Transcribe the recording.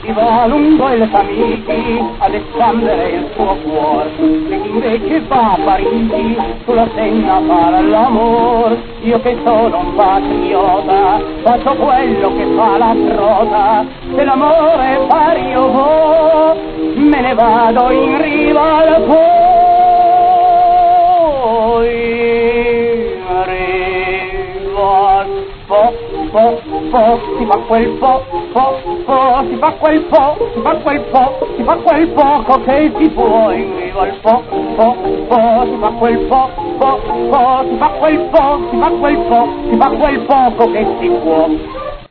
si va lungo il Tamigi ad espandere il suo cuore, e invece va a Parigi sulla Senna fare l'amor. Io che sono un patriota faccio quello che fa la trota, se l'amore far io me ne vado in riva al si fa quel si fa quel si fa quel poco che si può in riva al si fa quel si fa quel si fa quel poco che si può.